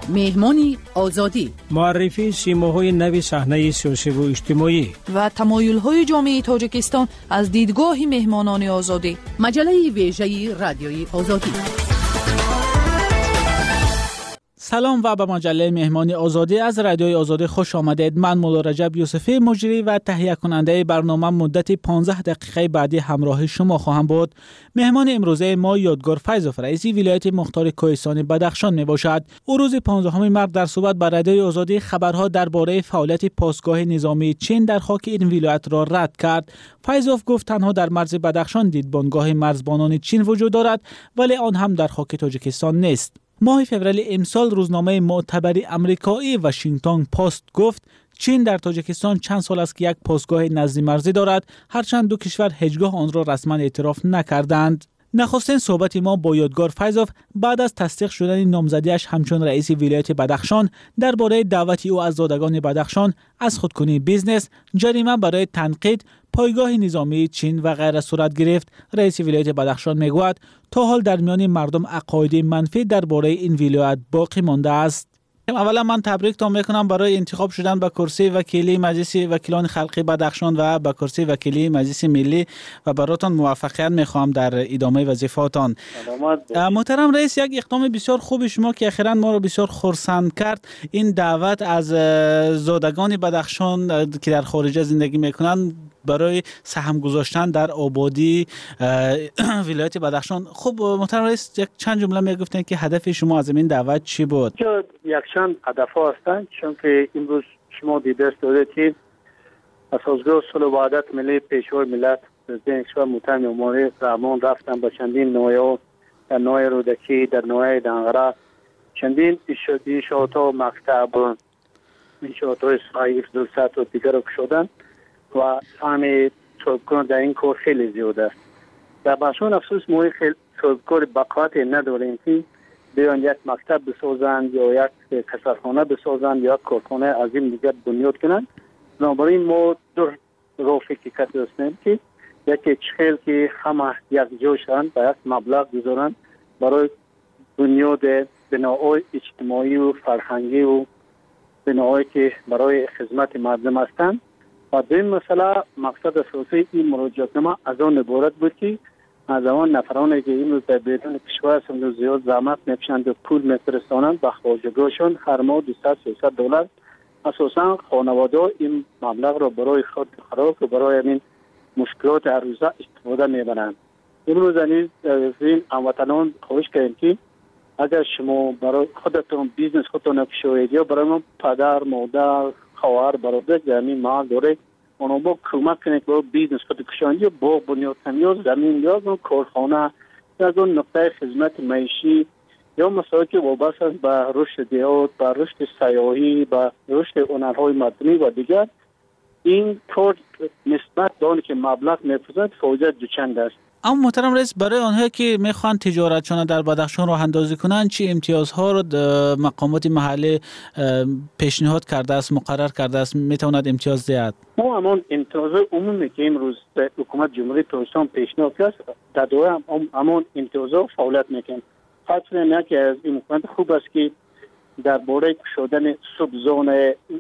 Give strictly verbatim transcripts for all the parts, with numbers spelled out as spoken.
مهمانی آزادی، معرفی سیماهای نوی صحنه سیاسی و اجتماعی و تمایل‌های جامعه تاجیکستان از دیدگاه مهمانان آزادی. مجله ویژه رادیوی آزادی. سلام و به مجله مهمانی آزادی از رادیوی آزادی خوش آمدید. من مولا رجب یوسفی مجری و تهیه کننده برنامه مدت پانزده دقیقه بعدی همراه شما خواهم بود. مهمان امروزه ما یادگار فیضوف رئیس ولایت مختار کوهستان بدخشان می باشد. او روز پانزدهم مارس در صحبت با رادیوی آزادی خبرها درباره فعالیت پاسگاه نظامی چین در خاک این ولایت را رد کرد. فیضوف گفت تنها در مرز بدخشان دیدبانگاه مرزبانان چین وجود دارد ولی آن هم در خاک تاجیکستان نیست. ماه فوریه امسال روزنامه معتبری آمریکایی واشنگتن پست گفت چین در تاجیکستان چند سال است که یک پاسگاه نزدی مرزی دارد، هرچند دو کشور هیچگاه آن را رسما اعتراف نکردند. نخستین صحبت ما با یادگار فیضوف بعد از تصدیق شدن نامزدیش همچون رئیس ولایت بدخشان درباره دعوت او از زادگان بدخشان از خودکنی بیزنس، جریمه برای تنقید، پایگاه نظامی چین و غیره صورت گرفت. رئیس ولایت بدخشان میگوید تا حال در میان مردم عقاید منفی درباره این ولایت باقی مانده است. اولا من تبریکتان میکنم برای انتخاب شدن به کرسی وکیلی مجلس وکیلان خلقی بدخشان و به کرسی وکیلی مجلس ملی و براتون موفقیت میخوام در ادامه وظیفه‌تان. محترم رئیس، یک اقدام بسیار خوب شما که اخیراً ما رو بسیار خرسند کرد، این دعوت از زادگان بدخشان که در خارج زندگی میکنن برای سهم گذاشتن در آبادی ولایت بدخشان. خب محترم رئیس، یک چند جمله میگفتن که هدف شما از این دعوت چی بود؟ یک چند هدف هستند، چون که امروز شما دیده دارید که اساسگاه صلح و وحدت ملی پیشوای ملت پرزیدنت کشور محترم امامی رحمان رفتن به چندین نوعه در نوع رودکی، در نوع دنغره، چندین انشاءات و مکتب، انشاءات های صحیح دوست و دیگر رو شدن و سهم صاحبکار در این کار خیلی زیاد است. در بدخشان افسوس ما خیلی صاحبکار بقایت نداریم که بیان یک مکتب بسازند یا یک کسرخانه بسازند یا یک کارخانه عظیم دیگر بنیاد کنند. بنابراین ما دو راه فکر کرده هستیم که یکی چخیل که همه یک جا شدند و یک مبلغ گذارند برای بنیاد بناهای اجتماعی و فرهنگی و بناهایی که برای خدمت مردم هستند. و دویم مسئله مقصد اساسی این مراجعتنامه از آن عبارت بود که از آن نفرانی که این روز در بیرون کشور هستند زیاد زحمت میکشند و پول میفرستانند به خواجگاهشان هر ماه دویست سیصد دلار، اساسا خانواده این مبلغ را برای خود خوراک و برای این مشکلات هر روزه استفاده میبرند. امروز از این هموطنان خواهش کردیم که اگر شما برای خودتون بیزنس خودتون بشوید یا برای من پدر، مادر، خواهر، برادر در این محل داره اونا با کمک کنید برای بیزنس خود کشاندی یا باغ بنیاد کنید یا زمین یا کارخانه یا اون نقطه خدمت معیشی یا مسائلی که وابسته است به رشد دیهات، به رشد سیاحی، به رشد هنرهای مدنی و دیگر، این کار نسبت به آنی که مبلغ می‌فرستند فایده دوچند است. اما محترم رئیس، برای آنها که میخوان تجارتشان در بدخشان راه اندازی کنن چه امتیازها رو مقامات محلی پیشنهاد کرده است، مقرر کرده است، میتواند امتیاز دهد؟ ما همون امتیاز عمومی که امروز حکومت جمهوری تاجیکستان پیشنهاد کرد در دوره هم همون امتیازها فعالیت میکنن. خاطر نه که از این حکومت خوب است که درباره شدن سبزون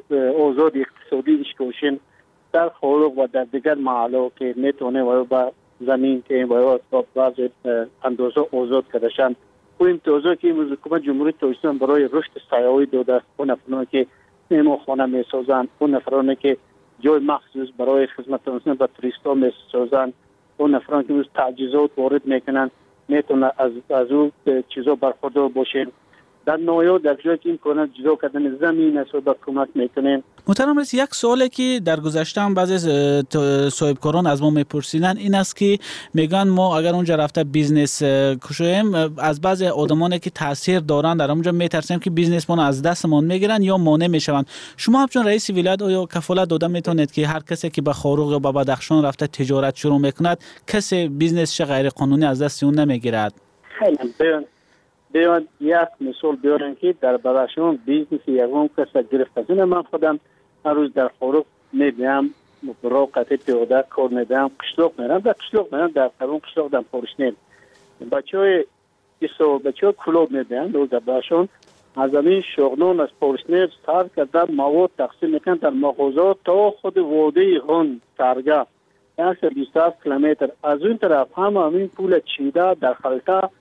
آزاد اقتصادی اشکوشن در خارج و در دیگر محلات که میتونه و با زمین که باید با بعض اندازه آزاد کردشن و امتیازها که امروز حکومت جمهوری تاجیکستان برای رشد سیاحی داده است، اون نفرانی که مهمانخانه میسازند، اون نفرانی که جای مخصوص برای خدمت رساندن به توریستا میسازند، اون نفرانی که امروز تجهیزات وارد میکنن میتونه از از اون چیزا برخوردار باشن. در نویا در جایی که این کنند جدا کردن زمین است و با کمک میکنیم. محترم رئیس، یک سوالی که در گذشته هم بعضی صاحبکاران از ما میپرسیدن این است که میگن ما اگر اونجا رفته بیزنس کشویم از بعضی آدمانی که تاثیر دارن در اونجا میترسیم که بیزنس ما از دستمون میگیرن یا مانع میشوند. شما همچون رئیس ولایت آیا کفالت داده میتونید که هر کسی که به خاروق یا به بدخشان رفته تجارت شروع میکند کسی بیزنسش غیر قانونی از دست اون نمیگیرد؟ خیلی بیان بیان یک مثال بیارم که در بدخشان بیزنس یکم کس گرفت از این من خودم هر روز در خاروق میبینم برای قطع پیاده کار میدم، قشلاق میرم در قشلاق میرم در قرون قشلاق دم پارشنیم بچه های ایسا بچه های کلاب میبینم در بدخشان از این شغلان از پورشنیف سر کرده مواد تقسیم میکنن در مغازات تا خود وادی غن سرگاه یک بیست و هفت کیلومتر. از اون طرف هم همین پول چیده در خلطه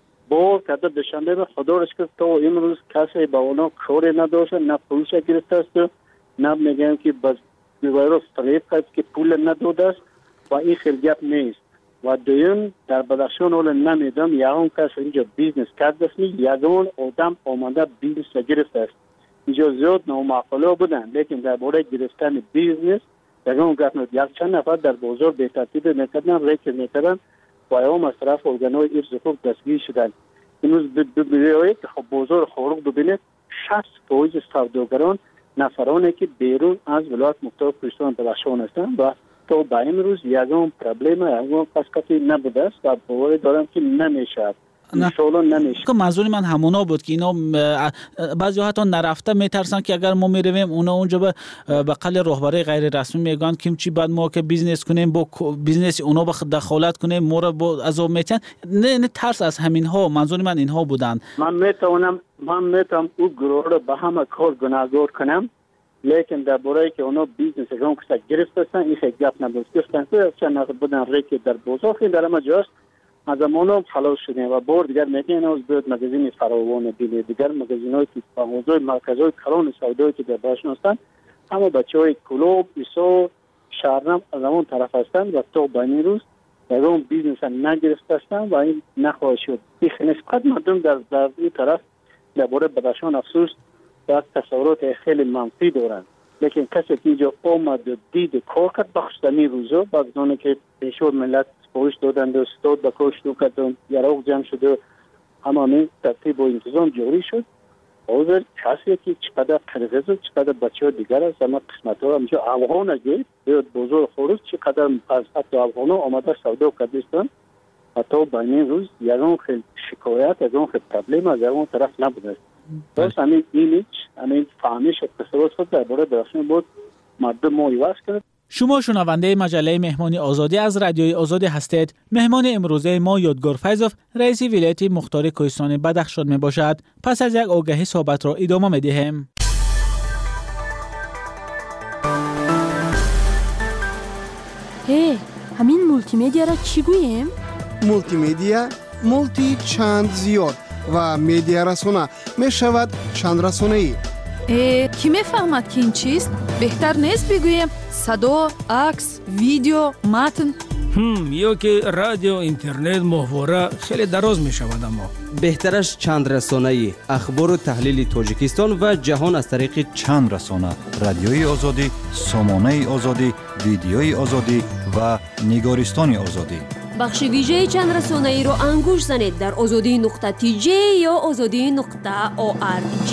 بار کرده دوشنبه به خدا رو شکر تا امروز کسی با اونا کاری نداشته، نه پولش گرفته است، نه میگن که بس بیوایرو فریب کرد که پول نداده است و این خیلی گپ نیست. و دویم در بدخشان اول نمیدم یکون کس اینجا بیزنس کرده است، یکون آدم آمده بیزنس گرفته است. اینجا زیاد نامعقوله بودن، لیکن در باره گرفتن بیزنس یکون گپ نید. یک چند نفر در بازار به ترتیب میکردن، ریکل میکردن و ایام از طرف ارگانهای ارز خوب دستگیر شدن. امروز ببینید که خب بازار خارق ببینید شصت فیصد سوداگران نفرانی که بیرون از ولایت مختار کوهستان بدخشان هستند و تا به امروز یکم پرابلم یکم پسکتی نبوده است و باور دارم که نمیشه. انشالله نمیشه. که منظور من همونا بود که اینا بعضی حتی نرفته میترسن که اگر ما میرویم اونا اونجا به بقل رهبری غیر رسمی میگن که چی بعد ما که بیزنس کنیم با بیزنس اونا به دخالت کنیم ما رو با عذاب میتن. نه نه ترس از همین ها. منظور من اینها بودن. من میتونم من میتونم او گروه رو به همه کار گناهگار کنم، لیکن در باره که اونا بیزنس اگرام کسا گرفتن این خیلی گپ نبود. گفتن که چند نقل بودن ریکی در بازار خیلی در همه جاست از امانو خلاص شدیم و بار دیگر میگن از بیاد مگزین فراوان دیگه دیگر مگزین های که فاغوزای مرکز های کران سودایی که در باشن هستن همه بچه های کلوب، ایسو، شهرنم از امون طرف هستن و تا بانی روز در اون بیزنس نگرفت هستن و این نخواهد شد. این نسبت مردم در, در این طرف در باره بدخشان افسوس در تصورات خیلی منفی دارن، لیکن کسی که اینجا آمد و دید کار کرد بخشتنی روزا بعد زنه که پیشور ملت سپورش دادند و ستاد به کار شروع کرد و یراق جمع شد و همه ترتیب و انتظام جوری شد. حاضر کسی که چقدر قرغز و چقدر بچه ها دیگر است همه قسمت ها همچه افغان اگه بیاد بزرگ خروج چقدر از حتی افغان ها آمده سودا کردستان حتی بین روز یکون خیلی شکایت یکون خیلی پرابلم از یکون طرف نبوده است. بس همین ایمیج همین فهمیش اتصالات خود در باره درشن بود مردم ما ایواز کرد. شما شنونده مجله مهمانی آزادی از رادیوی آزادی هستید. مهمان امروزه ما یادگار فیضوف رئیس ولایت مختار کوهستان بدخشان می باشد. پس از یک آگهی صحبت را ادامه می دهیم. هی همین مولتی میدیا را چی گوییم؟ مولتی میدیا مولتی چند زیاد و میدیا رسانه می شود چند رسانه ای. کی میفهمد که این چیست؟ بهتر نیست بگویم صدا، عکس، ویدیو، متن؟ هم یا که رادیو، اینترنت، محتوا خیلی دراز می شود. اما بهترش چند رسانه‌ای اخبار و تحلیل تاجیکستان و جهان از طریق چند رسانه: رادیوی آزادی، سامانه آزادی، ویدیوی آزادی و نگارستان آزادی. بخش ویژه چند رسانه‌ای رو انگوش زنید در آزادی نقطه تی جی یا آزادی نقطه او آر جی.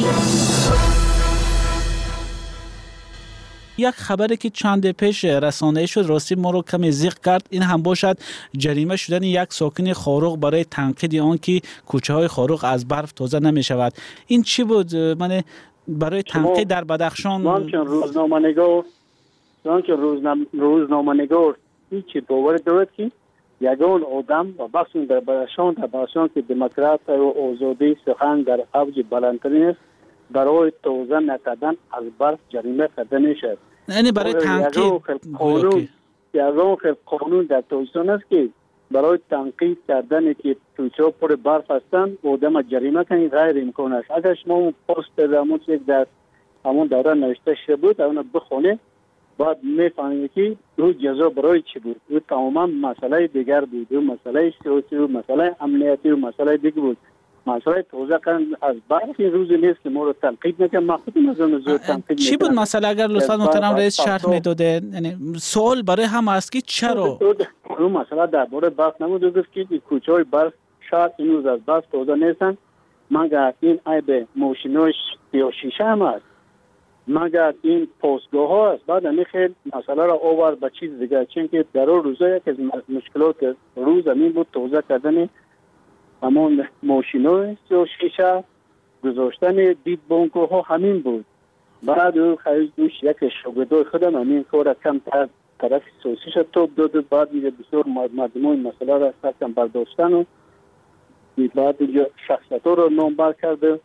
یک خبری که چند پیش رسانه شد راستی ما رو کمی زیق کرد. این هم باشد جریمه شدن یک ساکن خاروق برای تنقید آن که کوچه های خاروق از برف تازه نمی شود. این چی بود؟ من برای تنقید در بدخشان من چون روزنامه نگار من چون روزنامه نگار هیچی باور دارد که یگان آدم و بخشون در بدخشان در بدخشان که دموکرات و آزادی سخن در اوج بلندترین است برای توزیع نکردن از برف جریمه کرده میشد. یعنی برای تنقید قانون یگان خیلی قانون در تویستان است که برای تنقید کردن که تویچه پر برف هستند آدم جریمه کنید غیر امکان است. اگر شما اون پست رموز یک در همون دوره نوشته شده بود اون بخونه بعد میفهمید که او جزا برای چی بود. او تماما مسئله دیگر بود. او مسئله سیاسی و مسئله امنیتی و مسئله دیگر بود. مسئله توزیع کردن از برف این روزی نیست که ما رو تنقید نکنم. من خودم از اون زود تنقید چی بود مسئله؟ اگر لطفا محترم رئیس شرح میداده. یعنی سوال برای هم است که چرا اون مسئله درباره برف نبود. گفت که کوچه های برف شاید این روز از برف توزیع نیستن مگر این عیب ماشیناش یا شیشه هم است مگر این پستگاه ها است. بعد همین خیلی مسئله را آورد به چیز دیگر چون که در اون روزا یک از مشکلات روز همین بود توزیع کردن همون ماشینای و شیشه گذاشتن دید بانکو ها همین بود. بعد او خیلی دوش یک شاگردای خودم همین کار کم تر طرف سوسیش توب داد. بعد دیگه بسیار مردمای مسئله را سرکم برداشتن و بعد دیگه شخصیت ها را نامبر کرده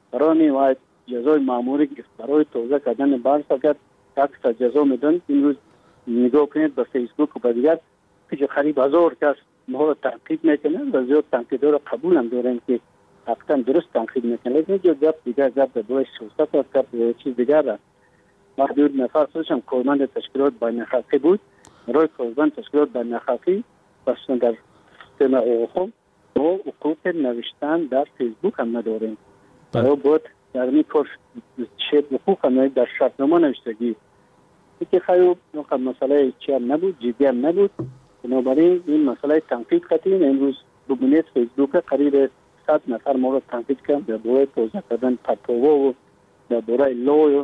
برای و جزای ماموری برای توزیع کردن بار فقط یک جزا میدن. امروز نگاه کنید به فیسبوک و به دیگر که قریب هزار کس ما رو تنقید میکنن و زیاد تنقیدها رو قبول هم دارن که حقیقتا درست تنقید میکنن، لیکن جو گپ دیگر گپ به برای سیاست و گپ چیز دیگر است. محدود نفر خودشم کارمند تشکیلات بین‌الخلقی بود. برای کارمند تشکیلات بین‌الخلقی بسیار در سیستم حقوق و حقوق نوشتن در فیسبوک هم نداریم. برای بود در این کار شد حقوق هم در شرطنامه نوشتگی که خیلی مسئله چی هم نبود، جدی هم نبود. بنابراین این مسئله تنقید کردیم. امروز ببینید فیسبوک قریب صد نفر ما رو تنقید کردن در باره توزیع کردن پتوها و در باره لو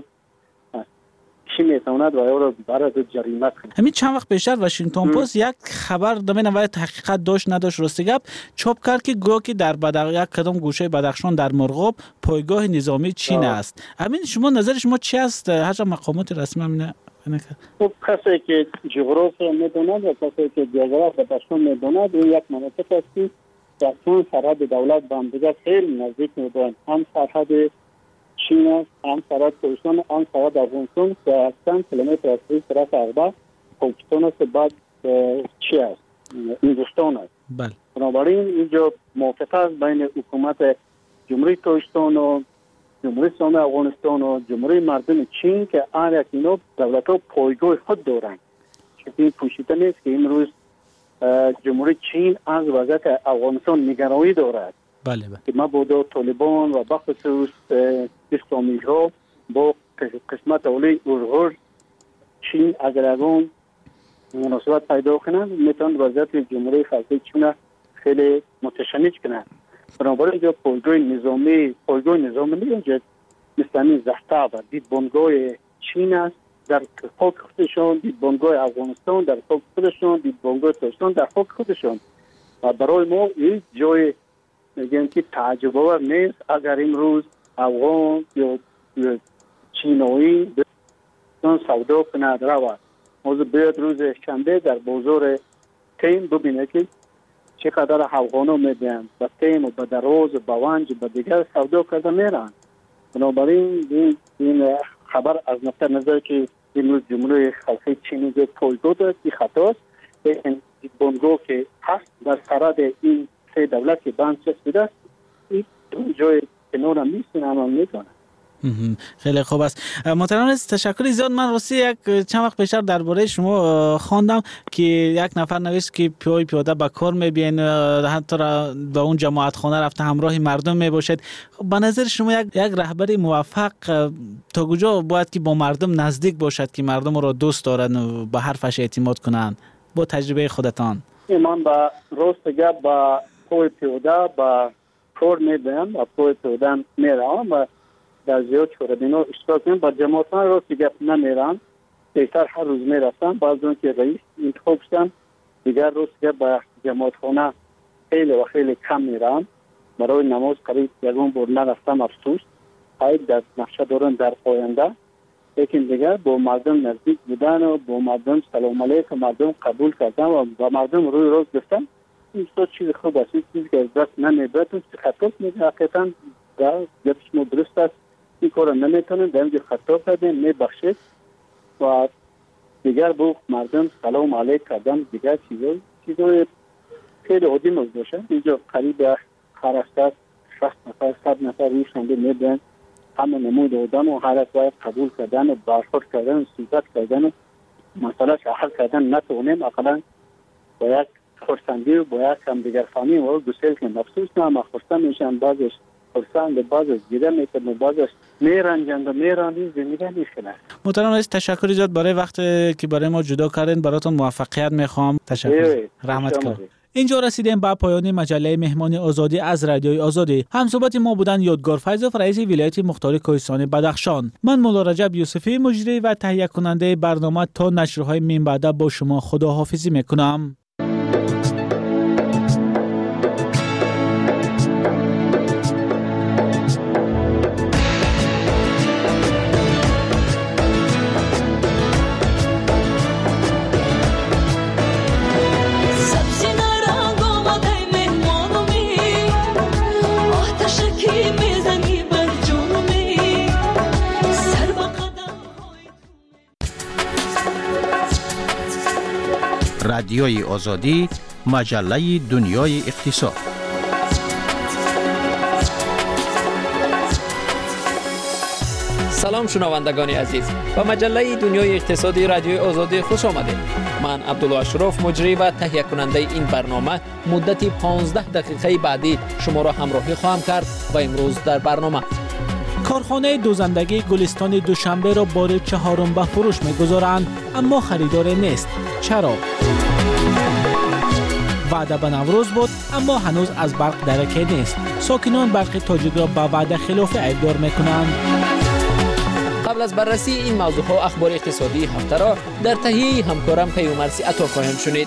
چی میتواند و یا رو برای جریمه کنید. همین چند وقت پیشتر واشنگتن پست یک خبر دمین اول تحقیقات داشت نداشت راستی گپ چاپ کرد که گویا که در بدخشان یک کدام گوشه بدخشان در مرغاب پایگاه نظامی چین است. همین شما نظر شما چی است؟ هر مقامات رسمی همین خب کسی که جغرافیا میدوند و کسی که جغرافیا بدخشان میدوند این یک مناطق است که در چون سرحد دولت با هم دیگر خیلی نزدیک میدوند. هم سرحد چین است، هم سرحد ترکستان، هم سرحد افغانستان که چند کیلومتر از این طرف عقبه پاکستان است، بعد چی است؟ هندوستان است. بله. بنابراین اینجا موافقت است بین حکومت جمهوری ترکستان و جمهوری اسلامی افغانستان و جمهوری مردم چین که هر یک اینا دولت‌ها پایگاه خود دارند. چون این پوشیده نیست که امروز جمهوری چین از وضعیت افغانستان نگرانی دارد. بله بله. که مبادا طالبان و بخصوص اسلامی ها با قسمت اولی اورغور چین اگر اون مناسبت پیدا کنند میتوان وضعیت جمهوری خلقی چین خیلی متشنج کنند. بنابراین اینجا پایگاه نظامی پایگاه نظامی اینجا مثل زحته و دیدبانگاه چین است در خاک خودشان، دیدبانگاه افغانستان در خاک خودشان، دیدبانگاه ترکستان در خاک خودشان. و برای ما این جای میگن که تعجب آور نیست اگر امروز افغان یا چینایی بسیار سودا کند رود. موضوع بیاد روز شنبه در بازار تیم ببینه که چقدر افغانا میدن با تیم و با دراز و با ونج و با دیگر سودا کرده میرن. بنابراین این, این خبر از نقطه نظر که امروز جمهوری خلقی چینی جو پایگاه دارد این خطاست. این بانگاه که هست در سرحد این سه دولت که بند چسبیده است این جای کنار هم نیست این عمل میکنه. خیلی خوب است. محترم رئیس تشکر زیاد. من راستی یک چند وقت پیشتر درباره شما خواندم که یک نفر نوشت که پیاده پیاده به کار میبین حتی به اون جماعت خانه رفته همراه مردم میباشد. به نظر شما یک یک رهبر موفق تا کجا باید که با مردم نزدیک باشد که مردم را دوست دارن و به حرفش اعتماد کنند با تجربه خودتان؟ من با راست گپ با پای پیاده با کار میبینم و پای پیاده میرم و در زیاد چوربینا اشتراک میکنم. با جماعتان راستی گپ نمیرم، بهتر هر روز میرفتم. بعض اون که رئیس انتخاب شدم دیگر روز گپ با جماعت خانه خیلی و خیلی کم میرم. برای نماز قریب یکون بار نرفتم افسوس. باید در نقشه دارن در آینده لیکن دیگر با مردم نزدیک بودن و با مردم سلام علیکم مردم قبول کردن و با مردم روی روز گفتن این صد چیز خوب است. چیزی که از دست نمیبرد چه خطا میده حقیقتا در گپ شما درست است. این کار نمیتونن در اینجا خطا کردن میبخشید و دیگر با مردم سلام علیک کردن دیگر چیزای چیزای خیلی عادی موضوعه. اینجا قریب هر هفته شصت نفر صد نفر روی شنبه میدن همه نمود آدم و هر باید قبول کردن و برخورد کردن و صحبت کردن و مسئله حل کردن نتونیم اقلا با یک خرسندی و با یک هم دیگر فهمی و گسیل که مفسوس نه اما خرسند میشن بعضش خرسند بعضش گیره میکنن و بعضش میرنجند و میراندین زندگی میخنه. محترم رئیس تشکر زیاد برای وقت که برای ما جدا کردین. براتون موفقیت میخوام. تشکر. رحمت کنم. اینجا رسیدیم به پایان مجله مهمان آزادی از رادیوی آزادی. همصحبت ما بودن یادگار فیضوف رئیس ولایت مختار کوهستان بدخشان. من مولا رجب یوسفی مجری و تهیه کننده برنامه تا نشرهای من بعد با شما خداحافظی میکنم. کی میزنی بر جو رادیوی آزادی، مجله دنیای اقتصاد. سلام شنوندگان عزیز، به مجله دنیای اقتصادی رادیوی آزادی خوش آمدید. من عبدالله اشرف مجری و تهیه کننده این برنامه مدت پانزده دقیقه بعدی شما را همراهی خواهم کرد و امروز در برنامه کارخانه دوزندگی گلستان دوشنبه را بار چهارم به فروش می‌گذارند اما خریدار نیست. چرا؟ وعده به نوروز بود اما هنوز از برق درکه نیست. ساکنان برق تاجیک را به وعده خلاف ایدار می‌کنند. قبل از بررسی این موضوع ها اخبار اقتصادی هفته را در تهیه همکارم پیومرسی عطا خواهیم شنید.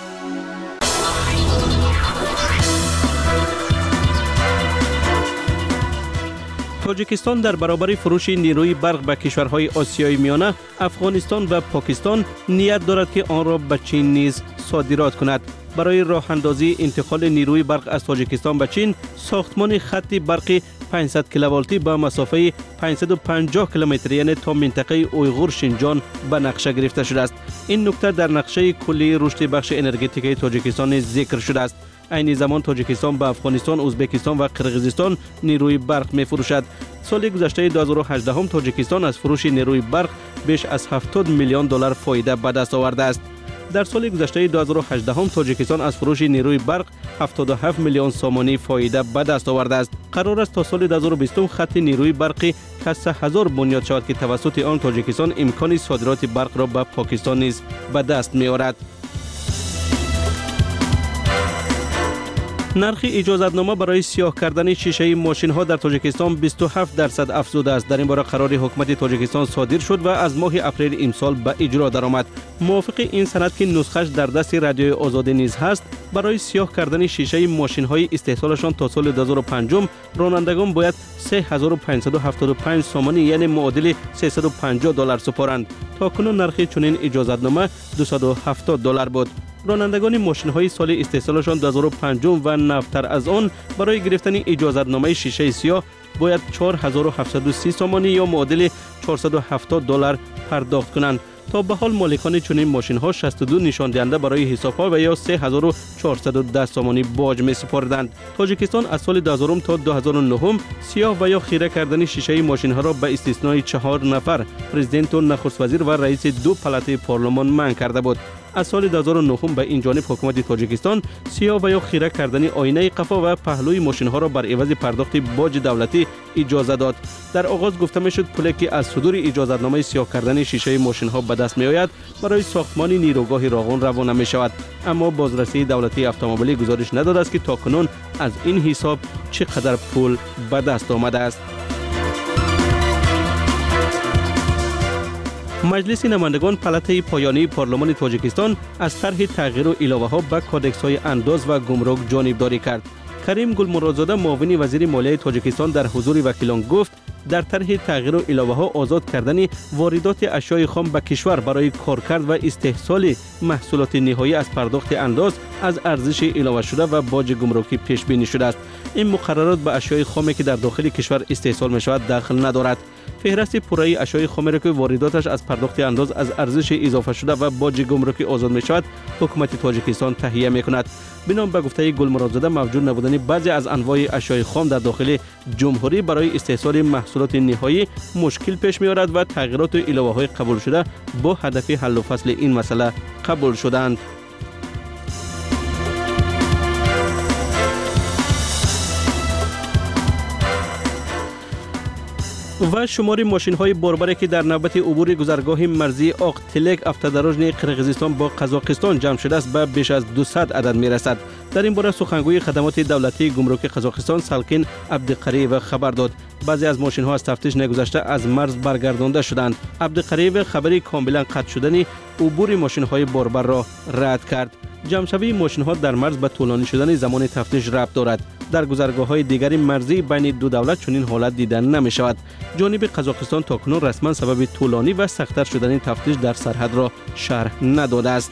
تاجیکستان در برابر فروش نیروی برق به کشورهای آسیای میانه، افغانستان و پاکستان نیت دارد که آن را به چین نیز صادرات کند. برای راه اندازی انتقال نیروی برق از تاجیکستان به چین، ساختمان خط برقی پانصد کیلوولتی با مسافه پانصد و پنجاه کیلومتر یعنی تا منطقه اویغور شینجان به نقشه گرفته شده است. این نکته در نقشه کلی رشد بخش انرژتیکی تاجیکستان ذکر شده است. عین زمان تاجیکستان به افغانستان، ازبکستان و قرقیزستان نیروی برق می‌فروشد. سال گذشته دو هزار و هجده تاجیکستان از فروش نیروی برق بیش از هفتاد میلیون دلار فایده به دست آورده است. در سال گذشته دو هزار و هجده تاجیکستان از فروش نیروی برق هفتاد و هفت میلیون سامانی فایده به دست آورده است. قرار است تا سال دو هزار و بیست خط نیروی برقی که سه هزار بنیاد شود که توسط آن تاجیکستان امکان صادرات برق را به پاکستان نیز به دست می‌آورد. نرخ اجازتنامه برای سیاه کردن شیشه ماشین ها در تاجیکستان بیست و هفت درصد افزوده است. در این باره قرار حکومت تاجیکستان صادر شد و از ماه اپریل امسال به اجرا درآمد. موافق این سند که نسخش در دست رادیوی آزادی نیز هست، برای سیاه کردن شیشه ماشین های استحصالشان تا سال دو هزار و پنج رانندگان باید سه هزار و پانصد و هفتاد و پنج سامانی یعنی معادل سیصد و پنجاه دلار سپارند. تاکنون نرخ چنین اجازتنامه دویست و هفتاد دلار بود. رانندگان ماشین های سال استحصالشان دو هزار و پنج و نوتر از آن برای گرفتن اجازتنامه شیشه سیاه باید چهار هزار و هفتصد و سی سامانی یا معادل چهارصد و هفتاد دلار پرداخت کنند. تا به حال مالکان چنین ماشین ها شصت و دو نشان دهنده برای حساب ها و یا سه هزار و چهارصد و ده سامانی باج می سپردند. تاجیکستان از سال دو هزار تا دو هزار و نه سیاه و یا خیره کردن شیشه ماشین ها را به استثنای چهار نفر پرزیدنت و نخست وزیر و رئیس دو پلاته پارلمان منع کرده بود. از سال دو هزار و نه به این جانب حکومت تاجیکستان سیاه و یا خیره کردن آینه قفا و پهلوی ماشین ها را بر عوض پرداخت باج دولتی اجازه داد. در آغاز گفته می شد پولی که از صدور اجازتنامه سیاه کردن شیشه ماشین ها به دست می آید برای ساختمان نیروگاه راغون روانه می شود، اما بازرسی دولتی اتومبیلی گزارش نداده است که تاکنون از این حساب چقدر پول به دست آمده است. مجلس نمایندگان پلاته پایانی پارلمان تاجیکستان از طرح تغییر و علاوه ها به کودکس های انداز و گمرک جانبداری کرد. کریم گلمرادزاده معاون وزیر مالیه تاجیکستان در حضور وکیلان گفت در طرح تغییر و علاوه ها آزاد کردن واردات اشیاء خام به کشور برای کارکرد و استحصال محصولات نهایی از پرداخت انداز از ارزش علاوه شده و باج گمرکی پیش بینی شده است. این مقررات به اشیاء خامی که در داخل کشور استحصال می شود دخل ندارد. فهرست پوره اشیاء خام را که وارداتش از پرداخت انداز از ارزش اضافه شده و باج گمرکی آزاد می شود حکومت تاجیکستان تهیه می کند. بنا به گفته گلمرادزاده موجود نبودن بعضی از انواع اشیاء خام در داخل جمهوری برای استحصال محصولات نهایی مشکل پیش می آورد و تغییرات و علاوه های قبول شده با هدف حل و فصل این مسئله قبول شدند. و شمار ماشین های باربره که در نوبت عبور گذرگاه مرزی آق تلک افتادراژن قرقیزستان با قزاقستان جمع شده است به بیش از دویست عدد می رسد. در این باره سخنگوی خدمات دولتی گمرک قزاقستان سالکین عبدقریو خبر داد بعضی از ماشین ها از تفتیش نگذشته از مرز برگردانده شدند. عبدقریو خبری کاملا قطع شدن عبور ماشین های باربر را رد کرد. جمع‌شوی ماشین ها در مرز به طولانی شدن زمان تفتیش ربط دارد. در گذرگاه های دیگری مرزی بین دو دولت چنین حالت دیدن نمی شود. جانب قزاقستان تاکنون رسما سبب طولانی و سخت‌تر شدن تفتیش در سرحد را شرح نداده است.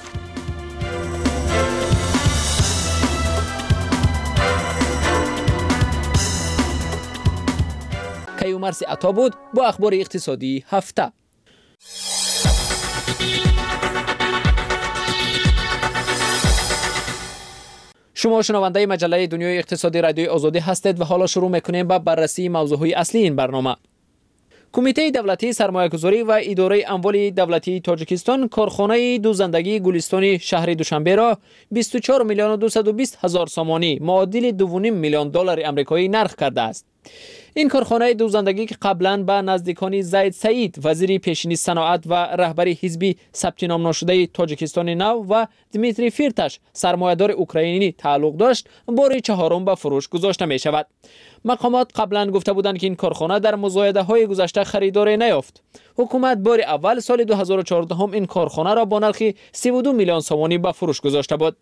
کیومرسی عطا بود با اخبار اقتصادی هفته. شما شنونده مجله دنیای اقتصادی رادیوی آزادی هستید و حالا شروع میکنیم با بررسی موضوعهای اصلی این برنامه. کمیته دولتی سرمایه‌گذاری و اداره اموال دولتی تاجیکستان کارخانه دوزندگی گلستان شهر دوشنبه را بیست و چهار میلیون و دویست و بیست هزار سامانی معادل دو و نیم میلیون دلار آمریکایی نرخ کرده است. این کارخانه دوزندگی که قبلا به نزدیکان زید سعید وزیر پیشین صنعت و رهبر حزب ثبت نام نشده تاجیکستان نو و دمیتری فیرتاش سرمایه‌دار اوکراینی تعلق داشت، بار چهارم به فروش گذاشته می شود. مقامات قبلا گفته بودند که این کارخانه در مزایده های گذشته خریداری نیافت. حکومت بار اول سال دو هزار و چهارده هم این کارخانه را با نرخ سی و دو میلیون سامانی به فروش گذاشته بود.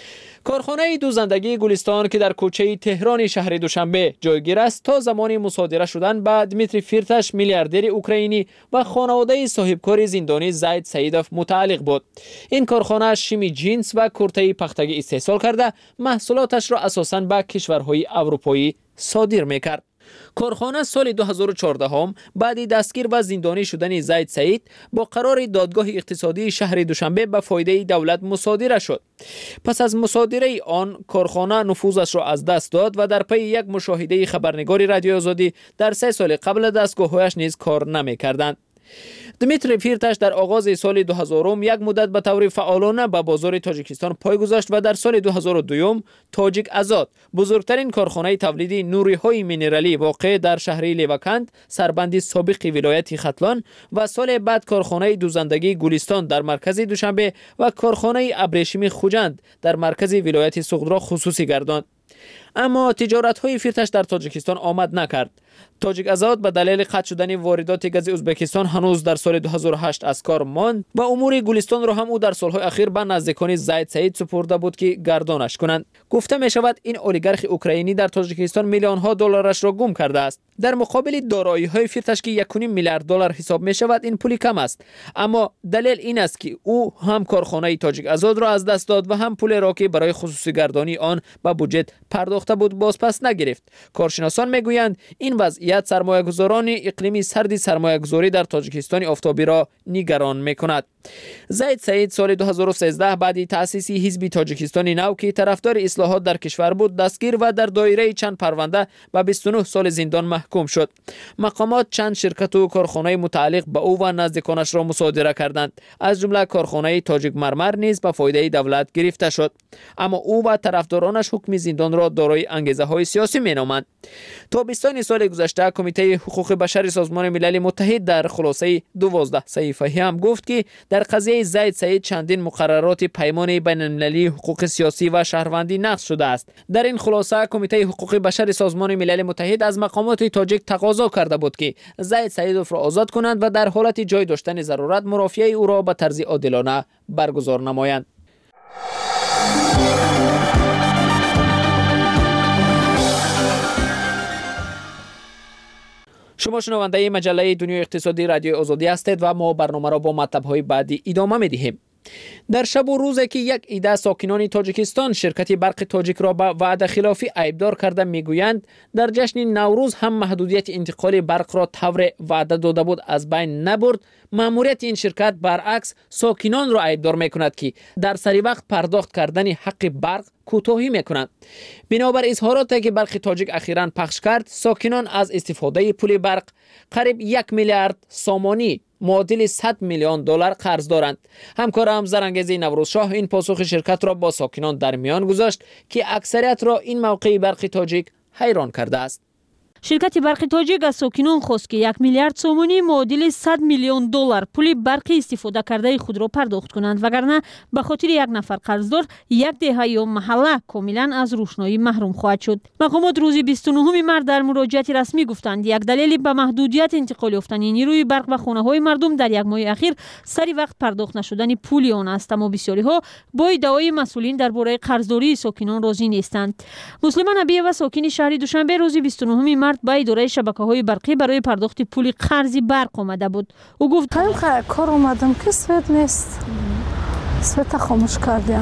کارخانه دوزندگی گلستان که در کوچه تهران شهر دوشنبه جایگیر است تا زمان مصادره شدن به دمیتری فیرتاش میلیاردر اوکراینی و خانواده صاحبکار زندانی زید سعیدوف متعلق بود. این کارخانه شیم جنس و کرته پختگی استحصال کرده محصولاتش را اساساً به کشورهای اروپایی صادر میکرد. کارخانه سال دو هزار و چهارده هم بعد دستگیر و زندانی شدن زید سعید با قرار دادگاه اقتصادی شهر دوشنبه به فایده دولت مصادره شد. پس از مصادره آن کارخانه نفوذش را از دست داد و در پی یک مشاهده خبرنگار رادیو آزادی در سه سال قبل دستگاه‌هایش نیز کار نمی‌کردند. دمیتری فیرتاش در آغاز سال دو هزار یک مدت به طور فعالانه به بازار تاجیکستان پای گذاشت و در سال دو هزار و دو تاجیک آزاد بزرگترین کارخانه تولید نوری‌های مینرالی واقع در شهر لیوکند سربند سابق ولایت ختلان و سال بعد کارخانه دوزندگی گلستان در مرکز دوشنبه و کارخانه ابریشمی خوجند در مرکز ولایت سغد خصوصی گرداند. اما تجارت های فیرتاش در تاجیکستان آمد نکرد. تاجیک آزاد به دلیل قطع شدن واردات گاز ازبکستان هنوز در سال دو هزار و هشت از کار ماند و امور گلستان را هم او در سالهای اخیر به نزدیکان زید سعید سپرده بود که گردانش کنند. گفته می شود این اولیگارخ اوکراینی در تاجیکستان میلیون ها دلارش را گم کرده است. در مقابل دارایی های فیرتاش که یک و نیم میلیارد دلار حساب می شود این پولی کم است. اما دلیل این است که او هم کارخانه تاجیک آزاد را از دست داد و هم پول را که برای خصوصی گردانی آن به بودجه پرداخته بود باز پس نگرفت. کارشناسان میگویند این وضعیت سرمایه‌گذاران اقلیمی سرد سرمایه‌گذاری در تاجیکستان آفتابی را نگران می‌کند. زید سعید سال دو هزار و سیزده بعد تأسیس حزب تاجیکستان نو که طرفدار اصلاحات در کشور بود دستگیر و در دایره چند پرونده به بیست و نه سال زندان محکوم شد. مقامات چند شرکت و کارخانه متعلق به او و نزدیکانش را مصادره کردند. از جمله کارخانه تاجیک مرمر نیز به فایده دولت گرفته شد. اما او و طرفدارانش حکم زندان را دارای انگیزه‌های سیاسی مینامند. تابستان سال گذشته کمیته حقوق بشر سازمان ملل متحد در خلاصه دوازده صفحه‌ای هم گفت که در قضیه زید سعید چندین مقررات پیمان بین‌المللی حقوق سیاسی و شهروندی نقض شده است. در این خلاصه کمیته حقوق بشر سازمان ملل متحد از مقامات تاجیک تقاضا کرده بود که زید سعیدوف را آزاد کنند و در حالت جای داشتن ضرورت مرافعه او را به طرز عادلانه برگزار نمایند. شما شنونده مجله دنیای اقتصادی رادیو آزادی هستید و ما برنامه را با مطلب‌های بعدی ادامه می‌دهیم. در شب و روزی که یک عده ساکنان تاجیکستان شرکت برق تاجیک را به وعده خلافی عیبدار کرده میگویند در جشن نوروز هم محدودیت انتقال برق را طور وعده داده بود از بین نبرد، ماموریت این شرکت برعکس ساکنان را عیبدار میکند که در سری وقت پرداخت کردن حق برق کوتاهی میکنند. بنابر اظهاراتی که برق تاجیک اخیراً پخش کرد، ساکنان از استفاده پول برق قریب یک میلیارد سامانی معادل صد میلیون دلار قرض دارند. همکارم زرانگیز نوروز شاه این پاسخ شرکت را با ساکنان در میان گذاشت که اکثریت را این موقع برق تاجیک حیران کرده است. شرکت برق تاجیک از ساکنان خواست که یک میلیارد سومانی معادل صد میلیون دلار پول برقی استفاده کرده خود را پرداخت کنند، وگرنه به خاطر یک نفر قرضدار یک دهه یا محله کاملا از روشنایی محروم خواهد شد. مقامات روز بیست و نهم مارس در مراجعه رسمی گفتند یک دلیل به محدودیت انتقال یافتن نیروی برق به خانه های مردم در یک ماه اخیر سری وقت پرداخت نشدن پول آن است، اما بسیاری ها با ادعای مسئولین درباره قرضداری ساکنان راضی نیستند. مسلمان ابی و ساکن شهر دوشنبه روز بیست و نهم مارس به اداره شبکه‌های برقی برای پرداخت پول قرض برق آمده بود. او گفت کار اومدم که سوت نیست، سوت خاموش کردیم.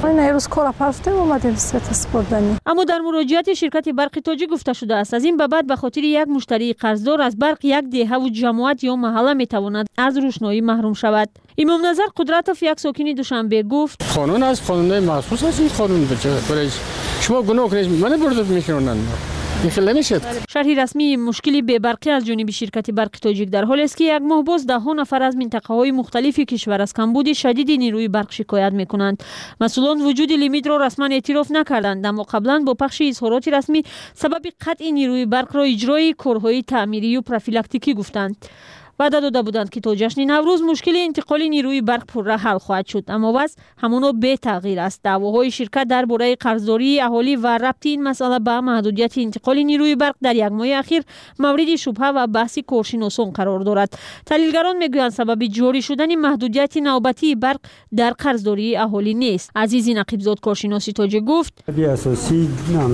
امروز کار رفتیم اومدیم سوت سپردنی. اما در مراجعت شرکت برق تاجیک گفته شده است از این به بعد به خاطر یک مشتری قرضدار از برق یک دهه و جماعت یا محله میتواند از روشنایی محروم شود. امام نظر قدرتوف یک ساکن دوشنبه گفت قانون است، قانون مخصوص است. این قانون برای شما گناه کنید من بردت میکنن شرح رسمی مشکلی بی‌برقی از جانب شرکت برق تاجیک در حال است که یک ماه باز ده ها نفر از منطقه‌های مختلف کشور از کمبود شدید نیروی برق شکایت می‌کنند. مسئولان وجود لیمیت را رسما اعتراف نکردند، اما قبلا با پخش اظهارات رسمی سبب قطع نیروی برق را اجرای کارهای تعمیری و پروفیلاکتیکی گفتند. وعده داده بودند که تا جشن نوروز مشکل انتقال نیروی برق پرراه حل خواهد شد، اما وضع همانا بی تغییر است. دعواهای شرکت درباره قرضداری اهالی و ربط این مسئله به محدودیت انتقال نیروی برق در یک ماه اخیر مورد شبهه و بحث کارشناسان قرار دارد. تحلیلگران میگویند سبب جاری شدن محدودیت نوبتی برق در قرضداری اهالی نیست. عزیزی نقیبزاد کارشناس تاجیک گفت اساسی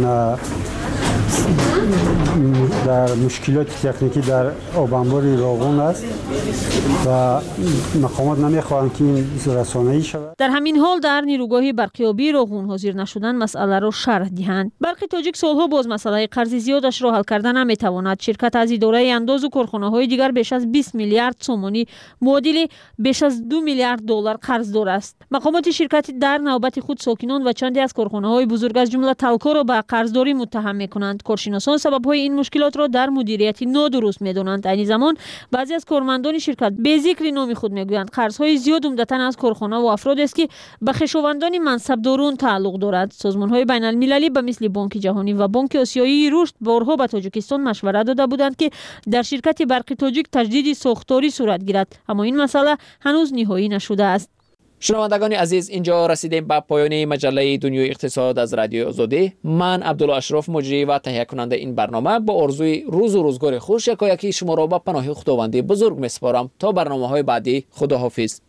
در مشکلات تکنیکی در آبانبار راغون است و مقامات نمیخواهند که این رسانه‌ای شود. در همین حال در نیروگاه برقیابی راغون حاضر نشدن مسئله را شرح دهند. برق تاجیک سالها باز مسئله قرض زیادش را حل کردن نمیتواند. شرکت از اداره انداز و کارخانه‌های دیگر بیش از بیست میلیارد سومانی معادل بیش از دو میلیارد دلار قرضدار است. مقامات شرکت در نوبت خود ساکنان و چندی از کارخانه‌های بزرگ از جمله تلکا را به قرضداری متهم می‌کنند. کارشناسان سبب‌های این مشکلات را در مدیریت نادرست می‌دانند. در این زمان بعضی از کارمندان شرکت به ذکر نام خود می‌گویند قرض‌های زیاد عمدتاً از کارخانه و افراد است که به خویشاوندان منصبداران تعلق دارد. سازمان‌های بین‌المللی به مثل بانک جهانی و بانک آسیایی رشد بارها به تاجیکستان مشورت داده بودند که در شرکت برق تاجیک تجدید ساختاری صورت گیرد، اما این مسئله هنوز نهایی نشده است. شنوندگان عزیز، اینجا رسیدیم به پایان مجله دنیای اقتصاد از رادیو آزادی. من عبدالله اشرف مجری و تهیه کننده این برنامه با آرزوی روز و روزگار خوش یکایکی شما را به پناه خداوند بزرگ میسپارم. تا برنامه‌های بعدی، خداحافظ.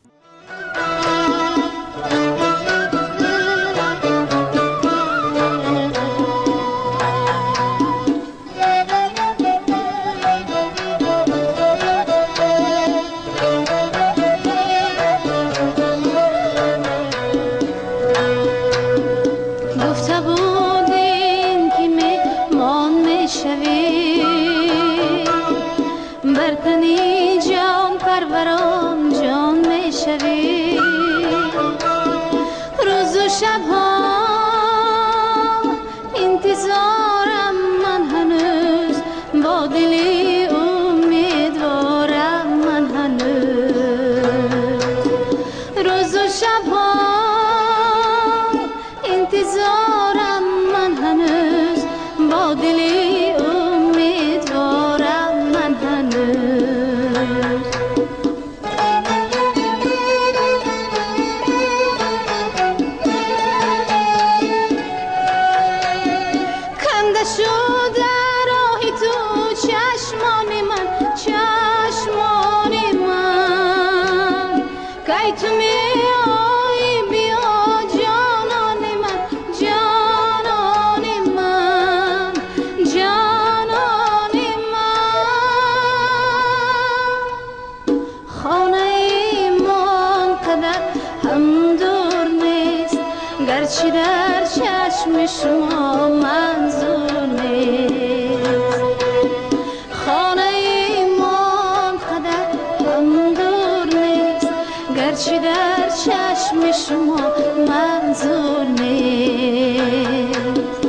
گرچه در چشم شما منظور نیست، خانه ایمان قدر هم دور نیست، گرچه در چشم شما منظور نیست.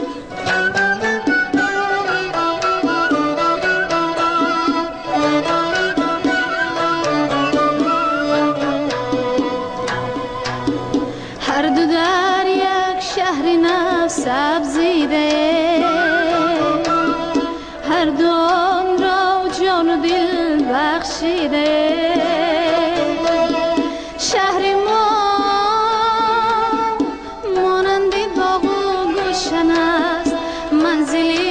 هر دو در یک شهر نفس افزیده، هر دو آن را جان و دل بخشیده. شهر ما مانند باغ و گلشن است، منزلی